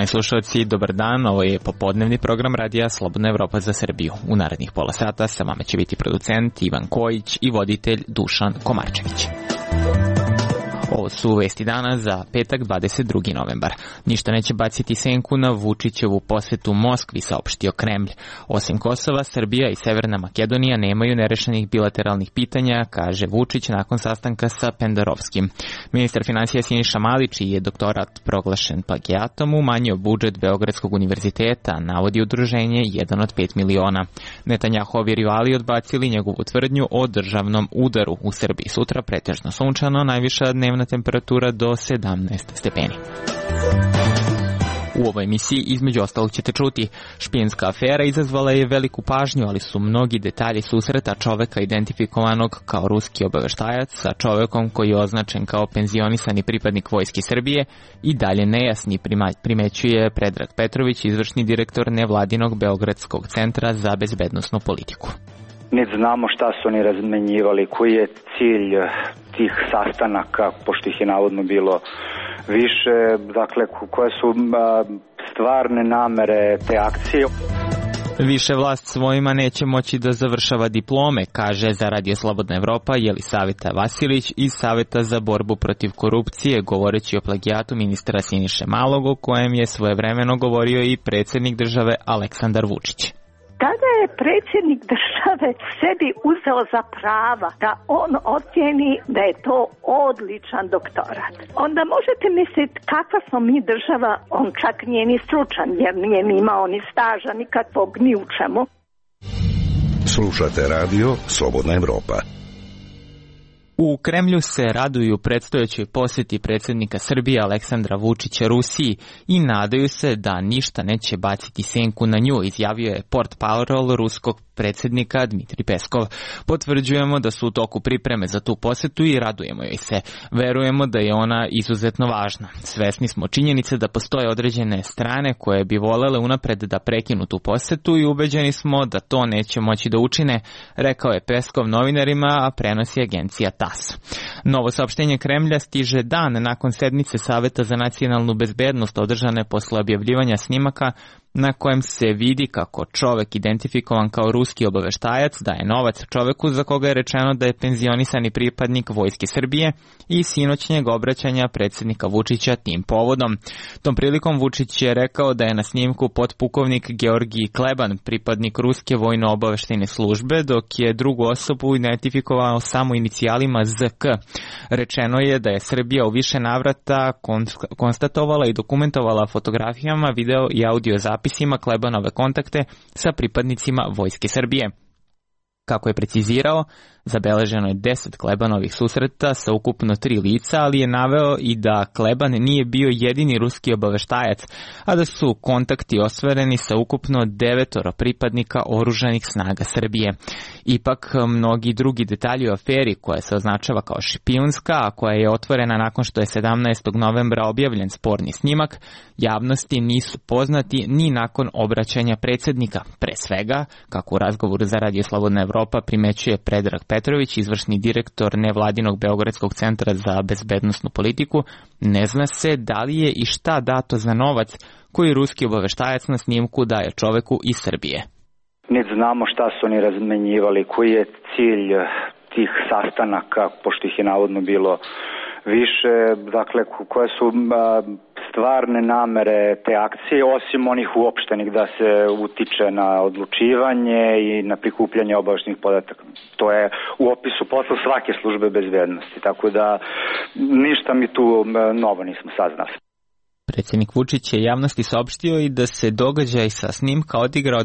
Poštovani slušalci, dobar dan, ovo je popodnevni program radija Slobodna Evropa za Srbiju. U narednih pola sata sa vama će biti producent Ivan Kojić i voditelj Dušan Komarčević. Ovo su vesti dana za petak 22. novembar. Ništa neće baciti senku na Vučićevu posetu Moskvi, saopštio Kremlj. Osim Kosova, Srbija i Severna Makedonija nemaju nerešenih bilateralnih pitanja, kaže Vučić nakon sastanka sa Pendarovskim. Ministar finansija Siniša Mali, čiji je doktorat proglašen plagijatom, umanjio budžet Beogradskog univerziteta, navodi udruženje 1 od 5 miliona. Netanjahovi rivali odbacili njegovu tvrdnju o državnom udaru. U Srbiji sutra pretežno sunčano, najviša dnevna temperatura do 17 stepeni. U ovoj emisiji između ostalog ćete čuti: špijunska afera izazvala je veliku pažnju, ali su mnogi detalji susreta čoveka identifikovanog kao ruski obaveštajac sa čovekom koji je označen kao penzionisani pripadnik Vojske Srbije i dalje nejasni, primećuje Predrag Petrović, izvršni direktor nevladinog Beogradskog centra za bezbednosnu politiku. Niti znamo šta su oni razmenjivali, koji je cilj tih sastanaka, pošto ih je navodno bilo više, dakle koje su stvarne namere te akcije. Više vlast svojima neće moći da završava diplome, kaže za Radio Slobodna Evropa Jelisaveta Vasilić iz Saveta za borbu protiv korupcije, govoreći o plagijatu ministra Siniše Malog, o kojem je svojevremeno govorio i predsjednik države Aleksandar Vučić. Tada je predsjednik države sebi uzeo za prava da on ocjeni da je to odličan doktorat. Onda možete misliti kakva smo mi država, on čak nije ni stručan jer nije ni imao ni staža nikakvog ni u čemu. Slušate radio Slobodna Evropa. U Kremlju se raduju predstojećoj posjeti predsjednika Srbije Aleksandra Vučića Rusiji i nadaju se da ništa neće baciti senku na nju, izjavio je portparol ruskog predsjednika Dmitrij Peskov. Potvrđujemo da su u toku pripreme za tu posjetu i radujemo joj se. Verujemo da je ona izuzetno važna. Svesni smo činjenice da postoje određene strane koje bi volele unapred da prekinu tu posjetu i ubeđeni smo da to neće moći da učine, rekao je Peskov novinarima, a prenosi agencija TASS. Novo saopštenje Kremlja stiže dan nakon sednice Saveta za nacionalnu bezbednost održane posle objavljivanja snimaka na kojem se vidi kako čovek identifikovan kao ruski obaveštajac daje novac čoveku za koga je rečeno da je penzionisani pripadnik Vojske Srbije i sinoćnjeg obraćanja predsjednika Vučića tim povodom. Tom prilikom Vučić je rekao da je na snimku potpukovnik Georgij Kleban, pripadnik ruske vojno-obaveštajne službe, dok je drugu osobu identifikovao samo inicijalima ZK. Rečeno je da je Srbija u više navrata konstatovala i dokumentovala fotografijama, video i audio zapisima Klebanove kontakte sa pripadnicima Vojske Srbije. Kako je precizirao, zabeleženo je 10 Klebanovih susreta sa ukupno 3 lica, ali je naveo i da Kleban nije bio jedini ruski obaveštajac, a da su kontakti ostvareni sa ukupno 9 pripadnika oružanih snaga Srbije. Ipak, mnogi drugi detalji o aferi, koja se označava kao špijunska, a koja je otvorena nakon što je 17. novembra objavljen sporni snimak, javnosti nisu poznati ni nakon obraćanja predsjednika. Pre svega, kako u razgovoru za Radio Slobodna Evropa primećuje Predrag Petrović, izvršni direktor nevladinog Beogradskog centra za bezbednosnu politiku, ne zna se da li je i šta dato za novac koji ruski obaveštajac na snimku daje čoveku iz Srbije. Niti znamo šta su oni razmenjivali, koji je cilj tih sastanaka, pošto ih je navodno bilo više, dakle koje su stvarne namere te akcije, osim onih uopštenih da se utiče na odlučivanje i na prikupljanje obaveštenih podataka. To je u opisu posla svake službe bezbednosti, tako da ništa mi tu novo nismo saznali. Predsjednik Vučić je javnosti saopštio i da se događaj sa snimka odigrao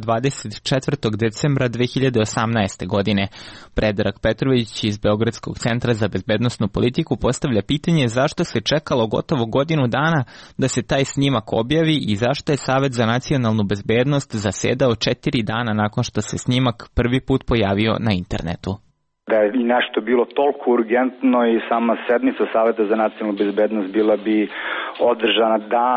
24. decembra 2018. godine. Predrag Petrović iz Beogradskog centra za bezbednosnu politiku postavlja pitanje zašto se čekalo gotovo godinu dana da se taj snimak objavi i zašto je Savet za nacionalnu bezbednost zasedao 4 dana nakon što se snimak prvi put pojavio na internetu. Da je nešto bilo toliko urgentno i sama sednica Saveta za nacionalnu bezbednost bila bi održana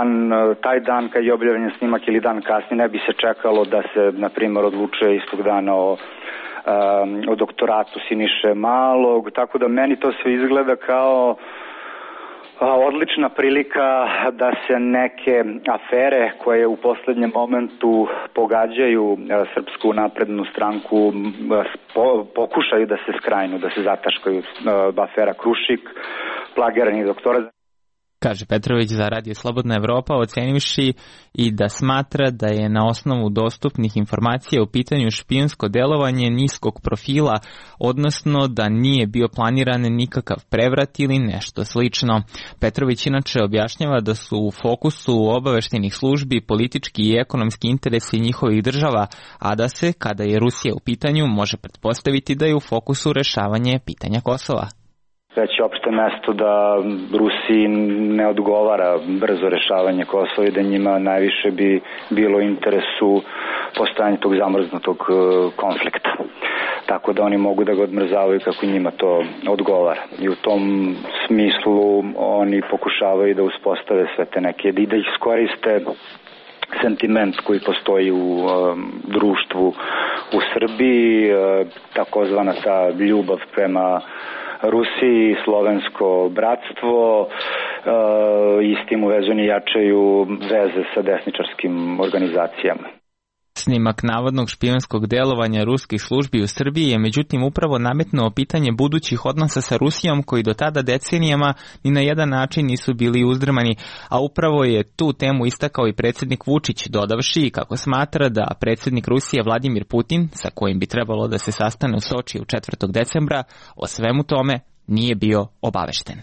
taj dan kad je objavljen snimak ili dan kasnije, ne bi se čekalo da se, na primjer, odlučuje istog dana o doktoratu Siniše Malog, tako da meni to sve izgleda kao Odlična prilika da se neke afere koje u poslednjem momentu pogađaju Srpsku naprednu stranku pokušaju da se skrajnu, da se zataškaju. Afera Krušik, plagirani doktorat. Kaže Petrović za Radio Slobodna Evropa, ocenivši i da smatra da je na osnovu dostupnih informacija u pitanju špijunsko delovanje niskog profila, odnosno da nije bio planiran nikakav prevrat ili nešto slično. Petrović inače objašnjava da su u fokusu obaveštenih službi politički i ekonomski interesi njihovih država, a da se, kada je Rusija u pitanju, može pretpostaviti da je u fokusu rešavanje pitanja Kosova. Već je opšte mesto da Rusiji ne odgovara brzo rešavanje Kosova i da njima najviše bi bilo interesu postojanje tog zamrznutog konflikta. Tako da oni mogu da ga odmrzavaju kako njima to odgovara. I u tom smislu oni pokušavaju da uspostave sve te neke, i da iskoriste sentiment koji postoji u društvu u Srbiji, takozvana ta ljubav prema Rusiji, slovensko bratstvo, i s tim u vezu oni jačaju veze sa desničarskim organizacijama. Snimak navodnog špijunskog delovanja ruskih službi u Srbiji je međutim upravo nametnuo pitanje budućih odnosa sa Rusijom koji do tada decenijama ni na jedan način nisu bili uzdrmani, a upravo je tu temu istakao i predsjednik Vučić, dodavši kako smatra da predsjednik Rusije Vladimir Putin, sa kojim bi trebalo da se sastane u Sočiju 4. decembra, o svemu tome nije bio obavešten.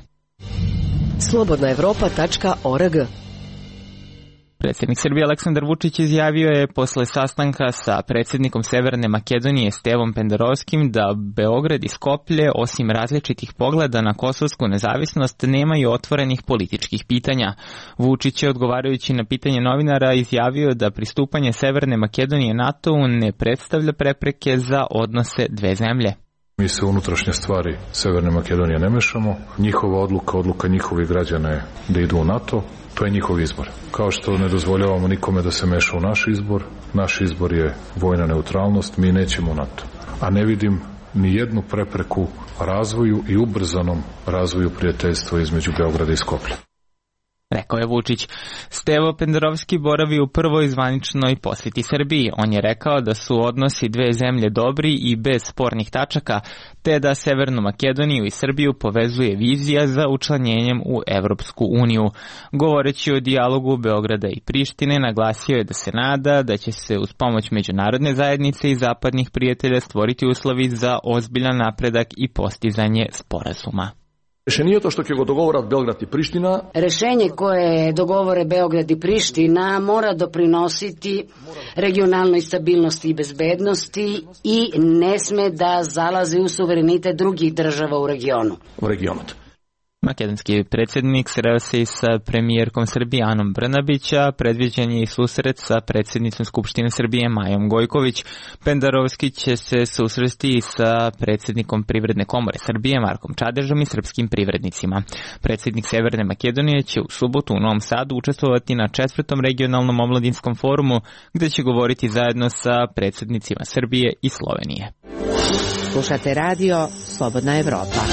slobodnaevropa.org. Predsjednik Srbije Aleksandar Vučić izjavio je posle sastanka sa predsjednikom Severne Makedonije Stevom Pendarovskim da Beograd i Skoplje, osim različitih pogleda na kosovsku nezavisnost, nemaju otvorenih političkih pitanja. Vučić je, odgovarajući na pitanje novinara, izjavio da pristupanje Severne Makedonije NATO-u ne predstavlja prepreke za odnose dve zemlje. Mi se unutrašnje stvari Severne Makedonije ne mešamo. Njihova odluka njihovih građana je da idu u NATO. To je njihov izbor. Kao što ne dozvoljavamo nikome da se meša u naš izbor je vojna neutralnost, mi nećemo u NATO. A ne vidim ni jednu prepreku razvoju i ubrzanom razvoju prijateljstva između Beograda i Skoplja. Rekao je Vučić. Stevo Pendarovski boravi u prvoj zvaničnoj posjeti Srbiji. On je rekao da su odnosi dve zemlje dobri i bez spornih tačaka, te da Severnu Makedoniju i Srbiju povezuje vizija za učlanjenjem u Evropsku uniju. Govoreći o dijalogu Beograda i Prištine, naglasio je da se nada da će se uz pomoć međunarodne zajednice i zapadnih prijatelja stvoriti uslovi za ozbiljan napredak i postizanje sporazuma. Rešenje je to što će go dogovorat Beograd i Priština. Rešenje koje dogovore Beograd i Priština mora doprinositi regionalnoj stabilnosti i bezbednosti i ne sme da zalazi u suverenitet drugih država u regionu. Makedonski predsjednik sreo se i sa premijerkom Srbije Anom Brnabić, a predviđen je i susret sa predsjednicom Skupštine Srbije Majom Gojković. Pendarovski će se susresti i sa predsjednikom Privredne komore Srbije Markom Čadežom i srpskim privrednicima. Predsjednik Severne Makedonije će u subotu u Novom Sadu učestvovati na 4. regionalnom omladinskom forumu, gde će govoriti zajedno sa predsjednicima Srbije i Slovenije. Slušate radio Slobodna Evropa.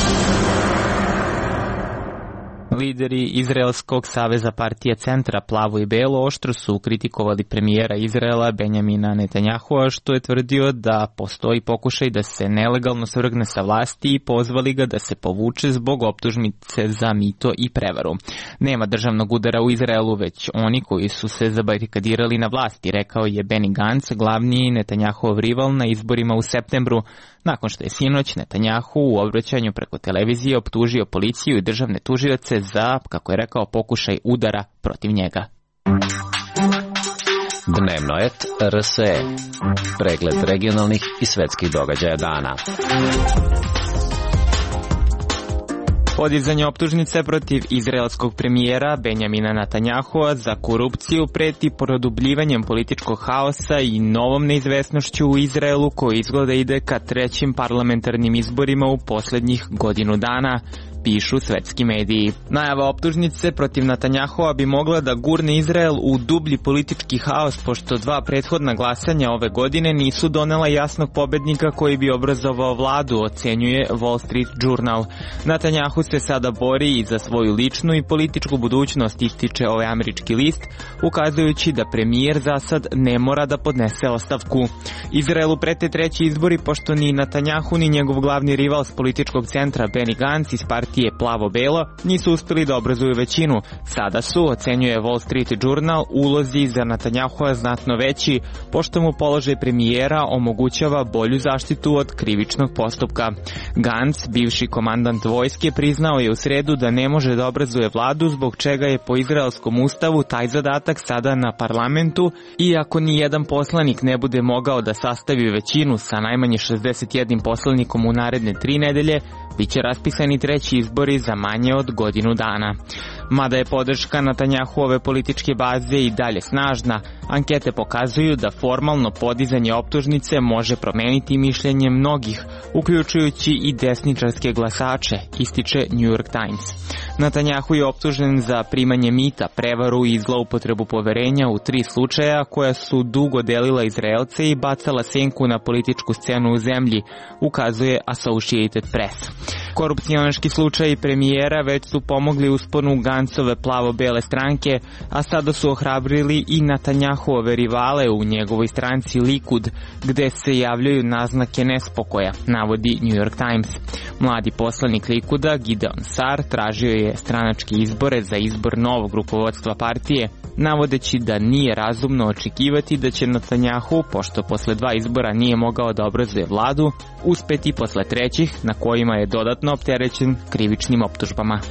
Lideri Izraelskog saveza partije Centra Plavo i Belo oštro su kritikovali premijera Izraela Benjamina Netanjahua, što je tvrdio da postoji pokušaj da se nelegalno svrgne sa vlasti i pozvali ga da se povuče zbog optužnice za mito i prevaru. Nema državnog udara u Izraelu, već oni koji su se zabarikadirali na vlasti, rekao je Benny Gantz, glavni Netanjahuov rival na izborima u septembru, nakon što je sinoć Netanjahu u obraćanju preko televizije optužio policiju i državne tužioce za, kako je rekao, pokušaj udara protiv njega. Dnevno et RSE. Pregled regionalnih i svetskih događaja dana. Podizanje optužnice protiv izraelskog premijera Benjamina Netanjahua za korupciju preti produbljivanjem političkog haosa i novom neizvesnošću u Izraelu, koji izgleda ide ka trećim parlamentarnim izborima u posljednjih godinu dana. pišu svetski mediji. Najava optužnice protiv Netanjahua bi mogla da gurne Izrael u dublji politički haos, pošto dva prethodna glasanja ove godine nisu donela jasnog pobednika koji bi obrazovao vladu, ocenjuje Wall Street Journal. Netanjahu se sada bori i za svoju ličnu i političku budućnost, ističe ovaj američki list, ukazujući da premijer za sad ne mora da podnese ostavku. Izraelu prete treći izbori, pošto ni Netanjahu ni njegov glavni rival s političkog centra Benny Gantz iz partije Plavo-Belo nisu uspeli da obrazuju većinu. Sada su, ocenjuje Wall Street Journal, ulozi za Netanjahua znatno veći, pošto mu položaj premijera omogućava bolju zaštitu od krivičnog postupka. Gantz, bivši komandant vojske, priznao je u sredu da ne može da obrazuje vladu, zbog čega je po izraelskom ustavu taj zadatak sada na parlamentu, i ako ni jedan poslanik ne bude mogao da sastavi većinu sa najmanje 61 poslanikom u naredne 3 nedelje, biće raspisani treći izbori za manje od godinu dana. Mada je podrška Netanjahuove političke baze i dalje snažna, ankete pokazuju da formalno podizanje optužnice može promeniti mišljenje mnogih, uključujući i desničarske glasače, ističe New York Times. Netanjahu je optužen za primanje mita, prevaru i zloupotrebu poverenja u 3 slučaja koja su dugo delila Izraelce i bacala senku na političku scenu u zemlji, ukazuje Associated Press. Korupcionaški slučaji premijera već su pomogli usponu Gancove plavo-bele stranke, a sada su ohrabrili i Netanjahuove rivale u njegovoj stranci Likud, gde se javljaju naznake nespokoja, navodi New York Times. Mladi poslanik Likuda, Gideon Sar, tražio je stranačke izbore za izbor novog rukovodstva partije, navodeći da nije razumno očekivati da će Netanjahu, pošto posle 2 izbora nije mogao da obrazuje vladu, uspeti posle trećih, na kojima je dodatno opterećen krivičnim optužbama.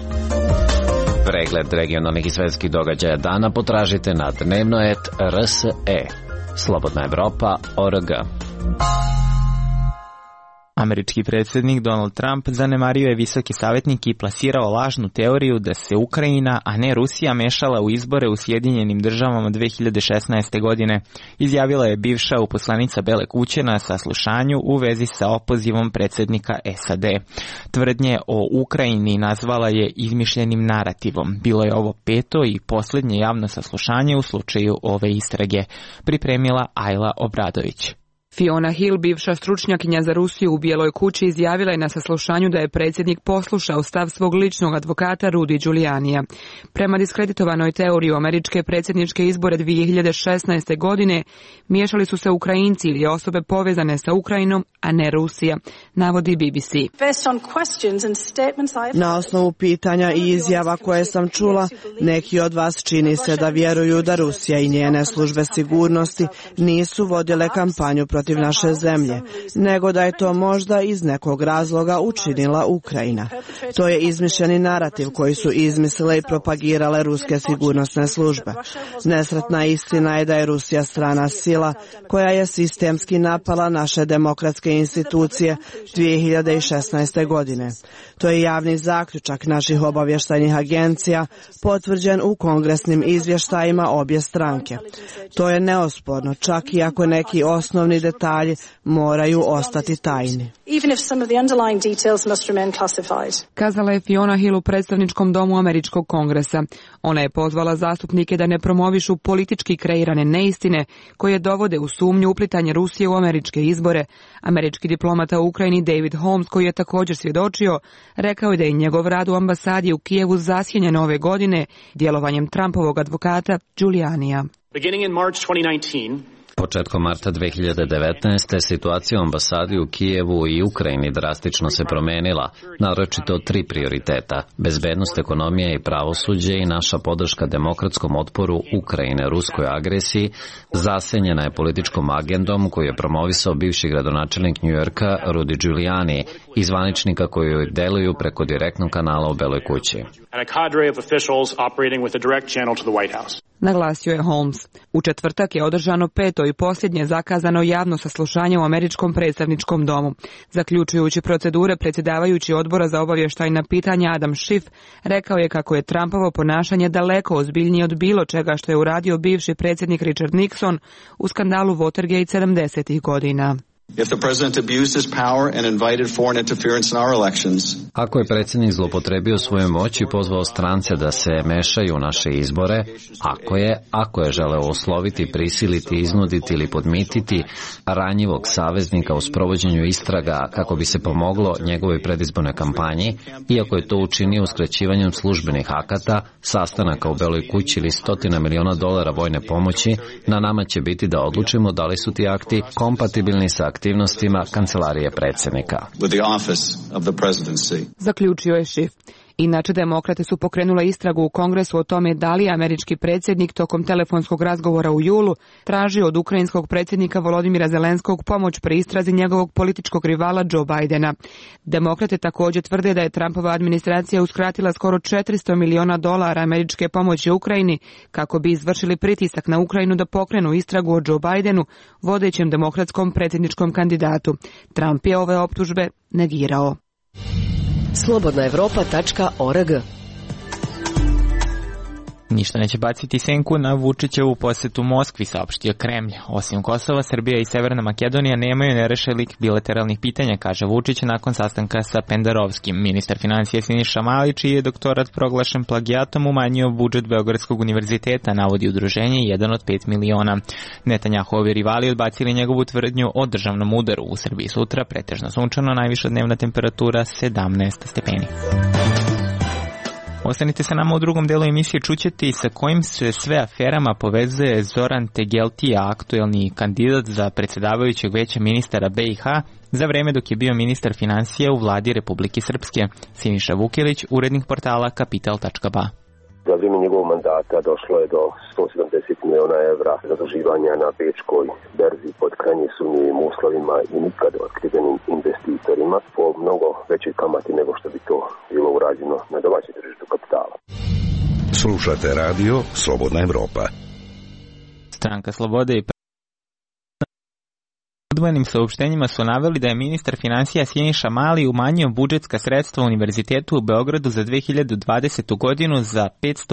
Pregled regionalnih i svetskih događaja dana potražite na dnevno.rs.e. Slobodna Evropa.org. Američki predsjednik Donald Trump zanemario je visoki savjetnik i plasirao lažnu teoriju da se Ukrajina, a ne Rusija, mešala u izbore u Sjedinjenim državama 2016. godine, izjavila je bivša uposlanica Bele kuće na saslušanju u vezi sa opozivom predsjednika SAD. Tvrdnje o Ukrajini nazvala je izmišljenim narativom. Bilo je ovo 5. i posljednje javno saslušanje u slučaju ove istrage, pripremila Ajla Obradović. Fiona Hill, bivša stručnjakinja za Rusiju u Bijeloj kući, izjavila je na saslušanju da je predsjednik poslušao stav svog ličnog advokata Rudy Giulianija. Prema diskreditovanoj teoriji američke predsjedničke izbore 2016. godine miješali su se Ukrajinci ili osobe povezane sa Ukrajinom, a ne Rusija, navodi BBC. Na osnovu pitanja i izjava koje sam čula, neki od vas čini se da vjeruju da Rusija i njene službe sigurnosti nisu vodile kampanju protiv naše zemlje, nego da je to možda iz nekog razloga učinila Ukrajina. To je izmišljeni narativ koji su izmislile i propagirale ruske sigurnosne službe. Nesretna istina je da je Rusija strana sila koja je sistemski napala naše demokratske institucije 2016. godine. To je javni zaključak naših obavještajnih agencija, potvrđen u kongresnim izvještajima obje stranke. To je neosporno, čak i ako neki osnovni detalji moraju ostati tajni. Kazala je Fiona Hill u predstavničkom domu Američkog kongresa. Ona je pozvala zastupnike da ne promovišu politički kreirane neistine koje dovode u sumnju uplitanje Rusije u američke izbore. Američki diplomata u Ukrajini David Holmes, koji je također svjedočio, rekao je da je njegov rad u ambasadi u Kijevu zasjenjen ove godine djelovanjem Trumpovog advokata Giulianija. Početkom marta 2019. situacija u ambasadi u Kijevu i Ukrajini drastično se promenila, naročito 3 prioriteta: bezbednost, ekonomija i pravosuđe i naša podrška demokratskom otporu Ukrajine ruskoj agresiji zasenjena je političkom agendom koju je promovisao bivši gradonačelnik New Yorka Rudy Giuliani i zvaničnika koji deluju preko direktnog kanala u Beloj kući. Naglasio je Holmes. U četvrtak je održano 5. i posljednje zakazano javno saslušanje u američkom predstavničkom domu. Zaključujući procedure, predsjedavajući odbora za obavještajna pitanja Adam Schiff rekao je kako je Trumpovo ponašanje daleko ozbiljnije od bilo čega što je uradio bivši predsjednik Richard Nixon u skandalu Watergate 70. godina. Ako je predsjednik zloupotrebio svoju moć i pozvao strance da se mešaju u naše izbore, ako je želeo osloviti, prisiliti, iznuditi ili podmititi ranjivog saveznika u sprovođenju istraga kako bi se pomoglo njegovoj predizbornoj kampanji, iako je to učinio uskraćivanjem službenih akata, sastanaka u Beloj kući ili $100 miliona vojne pomoći, na nama će biti da odlučimo da li su ti akti kompatibilni sa aktivnostima kancelarije predsjednika. Zaključio je Schiff. Inače, demokrate su pokrenule istragu u Kongresu o tome da li je američki predsjednik tokom telefonskog razgovora u julu tražio od ukrajinskog predsjednika Volodimira Zelenskog pomoć pri istrazi njegovog političkog rivala Joe Bidena. Demokrate također tvrde da je Trumpova administracija uskratila skoro $400 miliona američke pomoći Ukrajini kako bi izvršili pritisak na Ukrajinu da pokrenu istragu o Joe Bidenu, vodećem demokratskom predsjedničkom kandidatu. Trump je ove optužbe negirao. Slobodnaevropa.org. Ništa neće baciti senku na Vučićevu posjetu Moskvi, saopštio Kremlj. Osim Kosova, Srbija i Severna Makedonija nemaju nerešenih bilateralnih pitanja, kaže Vučić nakon sastanka sa Pendarovskim. Ministar financija Siniša Mali, čiji je doktorat proglašen plagijatom, umanjio budžet Beogradskog univerziteta, navodi udruženje 1 od 5 miliona. Netanjahovi rivali odbacili njegovu tvrdnju o državnom udaru. U Srbiji sutra pretežno sunčano, najviša dnevna temperatura 17 stepeni. Ostanite sa nama u drugom delu emisije, čućete sa kojim se sve aferama povezuje Zoran Tegeltija, aktuelni kandidat za predsjedavajućeg veća ministara BiH, za vreme dok je bio ministar financija u vladi Republike Srpske. Siniša Vukilić, urednik portala Kapital.ba. Za vrijeme njegovog mandata došlo je do 170 miliona evra zaduživanja na bečkoj berzi pod krajnje sumnjivim uslovima i nikad otkrivenim investitorima po mnogo većoj kamati nego što bi to bilo urađeno na domaćem tržištu kapitala. Slušate radio Slobodna Evropa. Stranka Slobode i odvojenim saopštenjima su naveli da je ministar financija Siniša Mali umanjio budžetska sredstva Univerzitetu u Beogradu za 2020. godinu za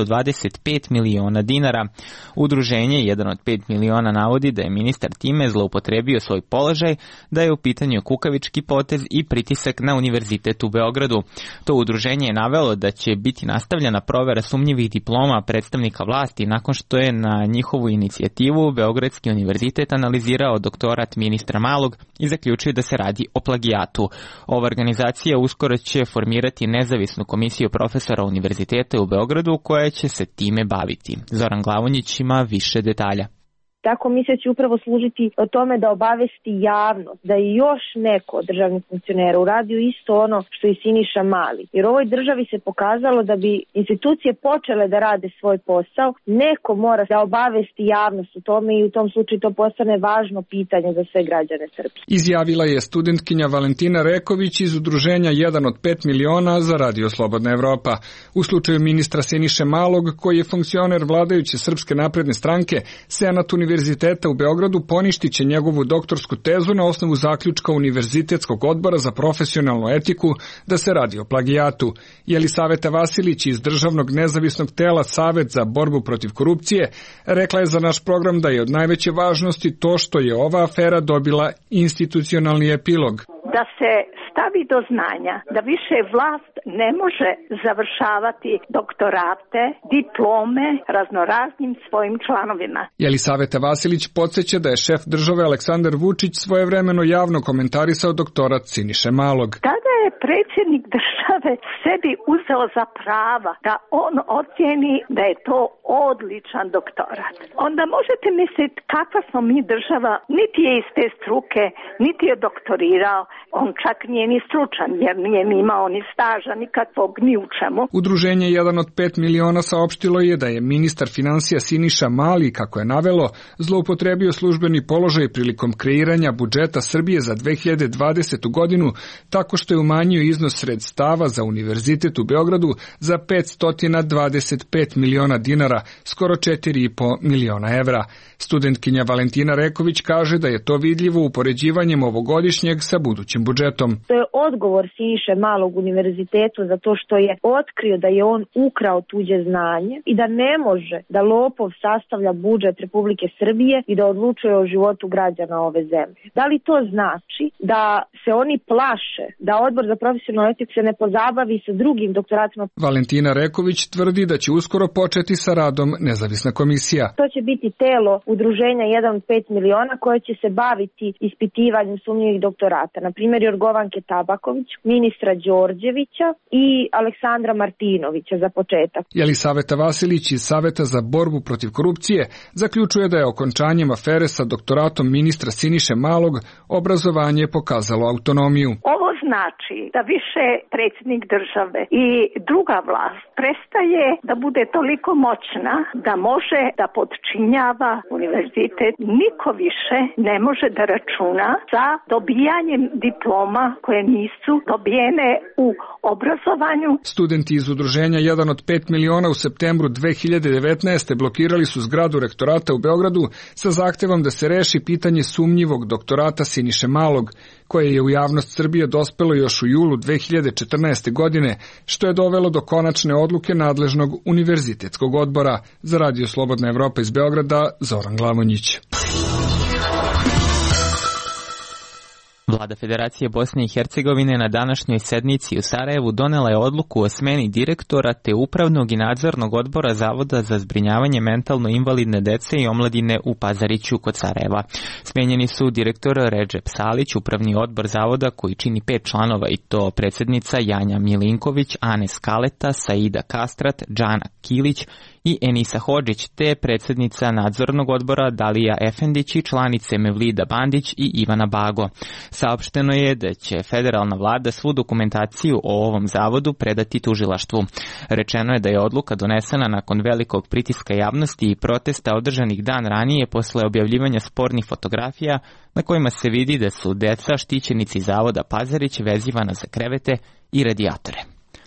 525 miliona dinara. Udruženje 1 od 5 miliona navodi da je ministar time zloupotrebio svoj položaj, da je u pitanju kukavički potez i pritisak na Univerzitet u Beogradu. To udruženje je navelo da će biti nastavljena provera sumnjivih diploma predstavnika vlasti nakon što je na njihovu inicijativu Beogradski univerzitet analizirao doktorat ministra Malog i zaključio da se radi o plagijatu. Ova organizacija uskoro će formirati nezavisnu komisiju profesora univerziteta u Beogradu koja će se time baviti. Zoran Glavonjić ima više detalja. Ta komisija će upravo služiti o tome da obavesti javnost, da je još neko od državnih funkcionera uradio isto ono što i Siniša Mali. Jer u ovoj državi se pokazalo da bi institucije počele da rade svoj posao, neko mora da obavesti javnost u tome i u tom slučaju to postane važno pitanje za sve građane Srbije. Izjavila je studentkinja Valentina Reković iz udruženja 1 od 5 miliona za Radio Slobodna Evropa. U slučaju ministra Siniše Malog, koji je funkcioner vladajuće Srpske napredne stranke, Senat Univerziteta u Beogradu poništit će njegovu doktorsku tezu na osnovu zaključka Univerzitetskog odbora za profesionalnu etiku da se radi o plagijatu. Jelisaveta Vasilić iz državnog nezavisnog tela Savet za borbu protiv korupcije rekla je za naš program da je od najveće važnosti to što je ova afera dobila institucionalni epilog. Da se stavi do znanja da više vlast ne može završavati doktorate, diplome raznoraznim svojim članovima. Jelisaveta Vasilić podsjeća da je šef države Aleksandar Vučić svojevremeno javno komentarisao doktorat Siniše Malog. Tada je predsjednik države sebi uzeo za prava da on ocjeni da je to odličan doktorat. Onda možete misliti kakva smo mi država, niti je iz te struke, niti je doktorirao, on čak nije ni stručan jer nije ni imao ni staža nikakvog ni u čemu. Udruženje 1 od 5 miliona saopštilo je da je ministar financija Siniša Mali, kako je navelo, zloupotrebio službeni položaj prilikom kreiranja budžeta Srbije za 2020. godinu tako što je umanjio smanjio iznos sredstava za Univerzitet u Beogradu za 525 miliona dinara, skoro 4,5 miliona evra. Studentkinja Valentina Reković kaže da je to vidljivo upoređivanjem ovogodišnjeg sa budućim budžetom. To je odgovor Siniše Malog Univerzitetu za to što je otkrio da je on ukrao tuđe znanje i da ne može da lopov sastavlja budžet Republike Srbije i da odlučuje o životu građana ove zemlje. Da li to znači da se oni plaše da Odbor za profesionalnu etiku se ne pozabavi sa drugim doktoratima? Valentina Reković tvrdi da će uskoro početi sa radom nezavisna komisija. To će biti telo udruženja 1 od 5 miliona koje će se baviti ispitivanjem sumnjivih doktorata. Na primjer Jorgovanke Tabaković, ministra Đorđevića i Aleksandra Martinovića za početak. Jelisaveta Vasilić iz Saveta za borbu protiv korupcije zaključuje da je okončanjem afere sa doktoratom ministra Siniše Malog obrazovanje pokazalo autonomiju. Ovo znači da više predsjednik države i druga vlast prestaje da bude toliko moćna da može da podčinjava univerzitet. Niko više ne može da računa sa dobijanjem diploma koje nisu dobijene u obrazovanju. Studenti iz udruženja 1 od 5 miliona u septembru 2019. blokirali su zgradu rektorata u Beogradu sa zahtevom da se reši pitanje sumnjivog doktorata Siniše Malog, koje je u javnost Srbije dospelo još u julu 2014. godine, što je dovelo do konačne odluke nadležnog univerzitetskog odbora. Za Radio Slobodna Evropa iz Beograda, Zoran Glavonjić. Vlada Federacije Bosne i Hercegovine na današnjoj sednici u Sarajevu donela je odluku o smeni direktora te upravnog i nadzornog odbora Zavoda za zbrinjavanje mentalno invalidne dece i omladine u Pazariću kod Sarajeva. Smenjeni su direktor Redžep Salić, upravni odbor Zavoda koji čini 5 članova i to predsjednica Janja Milinković, Anes Kaleta, Saida Kastrat, Džana Kilić i Enisa Hodžić, te predsjednica nadzornog odbora Dalija Efendić i članice Mevlida Bandić i Ivana Bago. Saopšteno je da će federalna vlada svu dokumentaciju o ovom zavodu predati tužilaštvu. Rečeno je da je odluka donesena nakon velikog pritiska javnosti i protesta održanih dan ranije posle objavljivanja spornih fotografija na kojima se vidi da su deca štićenici zavoda Pazarić vezivana za krevete i radijatore.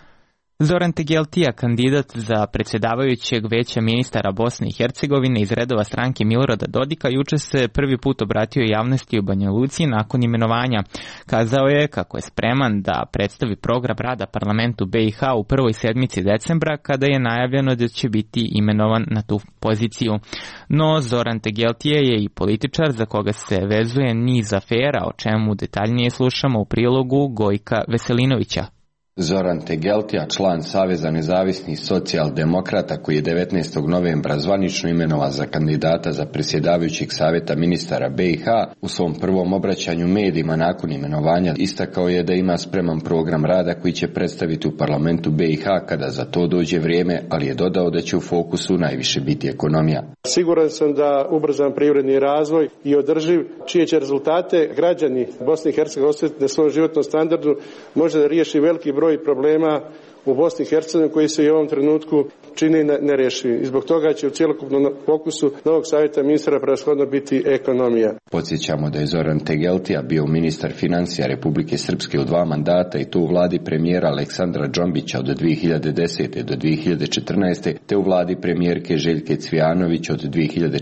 Zoran Tegeltija, kandidat za predsjedavajućeg veća ministara Bosne i Hercegovine iz redova stranke Milorada Dodika, juče se prvi put obratio javnosti u Banja Luci nakon imenovanja. Kazao je kako je spreman da predstavi program rada parlamentu BiH u prvoj sedmici decembra, kada je najavljeno da će biti imenovan na tu poziciju. No Zoran Tegeltija je i političar za koga se vezuje niz afera, o čemu detaljnije slušamo u prilogu Gojka Veselinovića. Zoran Tegeltija, član Saveza nezavisnih socijaldemokrata koji je 19. novembra zvanično imenovan za kandidata za predsjedavajućeg savjeta ministara BiH, u svom prvom obraćanju medijima nakon imenovanja istakao je da ima spreman program rada koji će predstaviti u parlamentu BiH kada za to dođe vrijeme, ali je dodao da će u fokusu najviše biti ekonomija. Siguran sam da ubrzan privredni razvoj i održiv, čije će rezultate građani Bosne i Hercegovine osjetiti na svom životnom standardu, može da riješi veliki broj problema u Bosni i Hercegovini koji se i u ovom trenutku čini nerješivi. I zbog toga će u cjelokupnom fokusu novog savjeta ministara prevashodno biti ekonomija. Podsjećamo da je Zoran Tegeltija bio ministar financija Republike Srpske u 2 mandata i to u vladi premijera Aleksandra Džombića od 2010. do 2014. te u vladi premijerke Željke Cvijanović od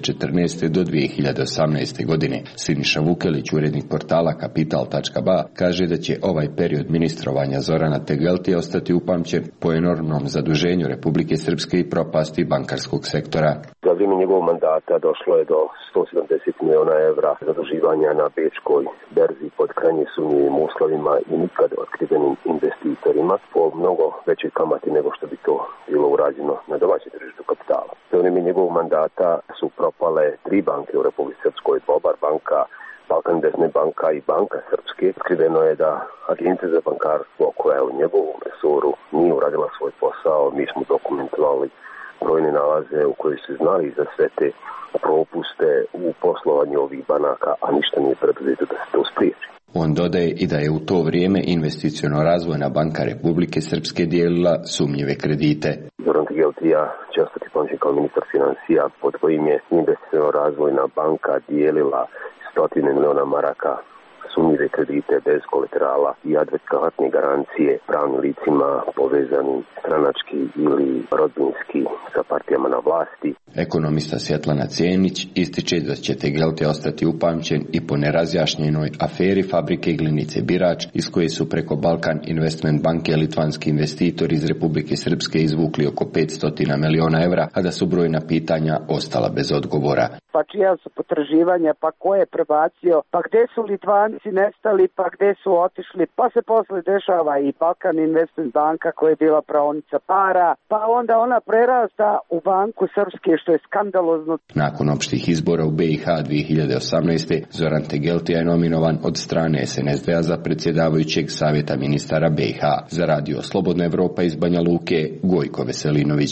2014. do 2018. godine. Siniša Vukelić, urednik portala Kapital.ba, kaže da će ovaj period ministrovanja Zorana Tegeltija ostati upamćen po enormnom zaduženju Republike Srpske i propasti bankarskog sektora. Za vrijeme njegovog mandata došlo je do 170 miliona evra zaduživanja na bečkoj berzi pod krajnje sumnjivim uslovima i nikad otkrivenim investitorima po mnogo većoj kamati nego što bi to bilo urađeno na domaćem tržištu kapitala. Za vrijeme njegovog mandata su propale 3 banke u Republici Srpskoj, Bobar banka, Balkan Investment banka i Banka Srpske. Otkriveno je da Agencija za bankarstvo koja je u njegovom resoru nije uradila svoj posao. Mi smo dokumentovali brojne nalaze u kojoj su znali za sve te propuste u poslovanju ovih banaka, a ništa nije preduzeto da se to spriječi. On dodaje i da je u to vrijeme investiciono-razvojna banka Republike Srpske dijelila sumnjive kredite. Zoran Tegeltija će ostati pamćen kao ministar financija pod kojim je investiciono-razvojna banka dijelila 100 miliona maraka sumnjive kredite bez kolaterala i adekvatne garancije pravnim licima povezanim stranački ili rodbinski sa partijama na vlasti. Ekonomista Svjetlana Cenić ističe da će Tegelti ostati upamćen i po nerazjašnjenoj aferi fabrike iglenice Birač, iz koje su preko Balkan Investment banke litvanski investitori iz Republike Srpske izvukli oko 500 miliona evra, a da su brojna pitanja ostala bez odgovora. Pa čija su potraživanja, pa ko je prebacio, pa gde su Litvanci nestali, pa gde su otišli, pa se posle dešava i Balkan Investment banka koja je bila praonica para, pa onda ona prerasta u banku Srpske, što je skandalozno. Nakon opštih izbora u BiH 2018. Zoran Tegeltija je nominovan od strane SNSD-a za predsjedavajućeg savjeta ministara BiH. Za radio Slobodna Evropa iz Banja Luke, Gojko Veselinović.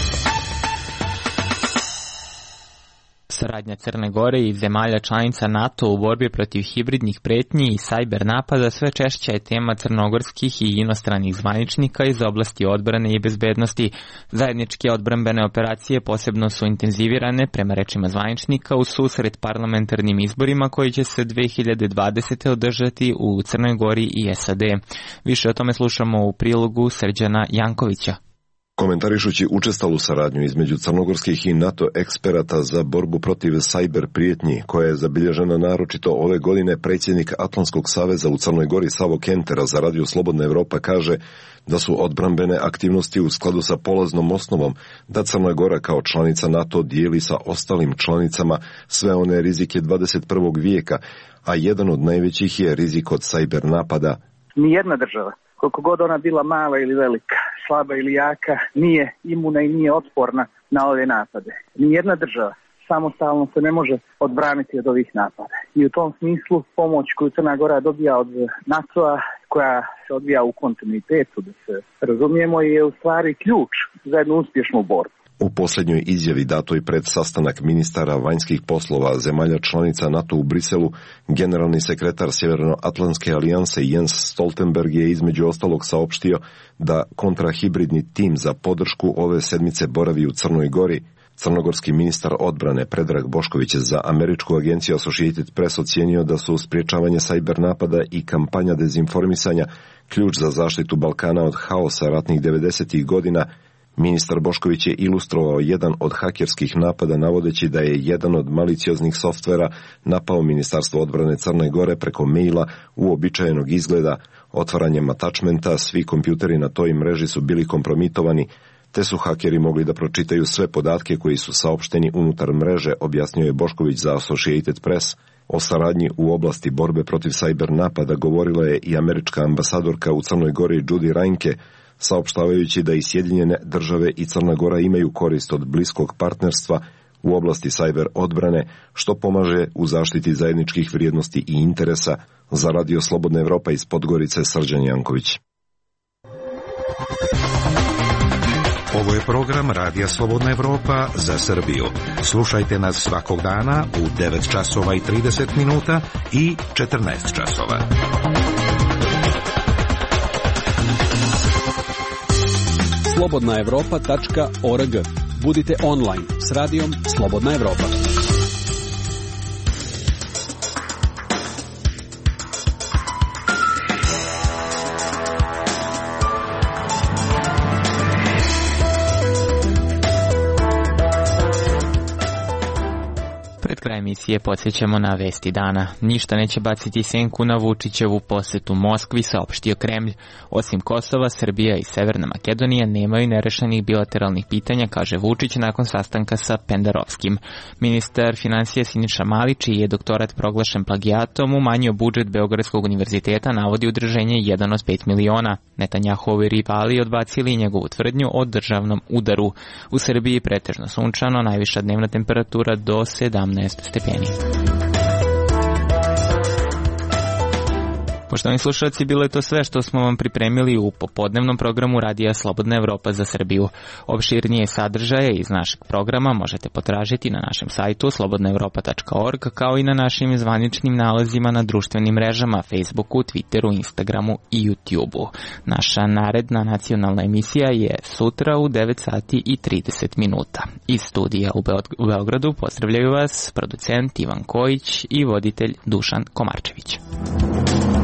Saradnja Crne Gore i zemalja članica NATO u borbi protiv hibridnih pretnji i sajber napada sve češća je tema crnogorskih i inostranih zvaničnika iz oblasti odbrane i bezbednosti. Zajedničke odbrambene operacije posebno su intenzivirane, prema rečima zvaničnika, u susret parlamentarnim izborima koji će se 2020. održati u Crnoj Gori i SAD. Više o tome slušamo u prilogu Srđana Jankovića. Komentarišući učestalu saradnju između crnogorskih i NATO eksperata za borbu protiv sajber prijetnji, koja je zabilježena naročito ove godine, predsjednik Atlantskog saveza u Crnoj Gori Savo Kentera za radio Slobodna Evropa kaže da su odbrambene aktivnosti u skladu sa polaznom osnovom da Crna Gora kao članica NATO dijeli sa ostalim članicama sve one rizike 21. vijeka, a jedan od najvećih je rizik od sajber napada. Nijedna država, koliko god ona bila mala ili velika, slaba ili jaka, nije imuna i nije otporna na ove napade. Nijedna država samostalno se ne može odbraniti od ovih napada. I u tom smislu pomoć koju Crna Gora dobija od NATO-a, koja se odvija u kontinuitetu, da se razumijemo, je u stvari ključ za jednu uspješnu borbu. U posljednjoj izjavi datoj pred sastanak ministara vanjskih poslova zemalja članica NATO u Briselu, generalni sekretar Sjevernoatlantske alijanse Jens Stoltenberg je između ostalog saopštio da kontrahibridni tim za podršku ove sedmice boravi u Crnoj Gori. Crnogorski ministar odbrane Predrag Bošković za američku agenciju Associated Press ocijenio da su sprječavanje sajber napada i kampanja dezinformisanja ključ za zaštitu Balkana od haosa ratnih 90. godina. Ministar Bošković je ilustrovao jedan od hakerskih napada navodeći da je jedan od malicioznih softvera napao Ministarstvo odbrane Crne Gore preko maila uobičajenog izgleda. Otvaranjem attachmenta svi kompjuteri na toj mreži su bili kompromitovani, te su hakeri mogli da pročitaju sve podatke koji su saopšteni unutar mreže, objasnio je Bošković za Associated Press. O saradnji u oblasti borbe protiv sajber napada govorila je i američka ambasadorka u Crnoj Gori Judy Reinke, saopštavajući da i Sjedinjene države i Crna Gora imaju korist od bliskog partnerstva u oblasti sajber odbrane, što pomaže u zaštiti zajedničkih vrijednosti i interesa. Za radio Slobodna Evropa iz Podgorice, Srđan Janković. Ovo je program Radija Slobodna Evropa za Srbiju. Slušajte nas svakog dana u 9 časova i 30 minuta i 14 časova. slobodnaevropa.org. Budite online s radijom Slobodna Evropa. Pred kraj emisije podsjećamo na vesti dana. Ništa neće baciti senku na Vučićevu posetu Moskvi, saopštio Kremlj. Osim Kosova, Srbija i Severna Makedonija nemaju nerešenih bilateralnih pitanja, kaže Vučić nakon sastanka sa Pendarovskim. Ministar financija Siniša Mali, čiji je doktorat proglašen plagijatom, umanjio budžet Beogradskog univerziteta, navodi udruženje 1 od 5 miliona. Netanjahuovi rivali odbacili njegovu tvrdnju o državnom udaru. U Srbiji pretežno sunčano, najviša dnevna temperatura do 17 stepeni. Poštovani slušalci, bilo je to sve što smo vam pripremili u popodnevnom programu Radija Slobodna Evropa za Srbiju. Opširnije sadržaje iz našeg programa možete potražiti na našem sajtu slobodnaevropa.org, kao i na našim zvaničnim nalazima na društvenim mrežama Facebooku, Twitteru, Instagramu i YouTubeu. Naša naredna nacionalna emisija je sutra u 9 sati i 30 minuta. Iz studija u Beogradu pozdravljaju vas producent Ivan Kojić i voditelj Dušan Komarčević.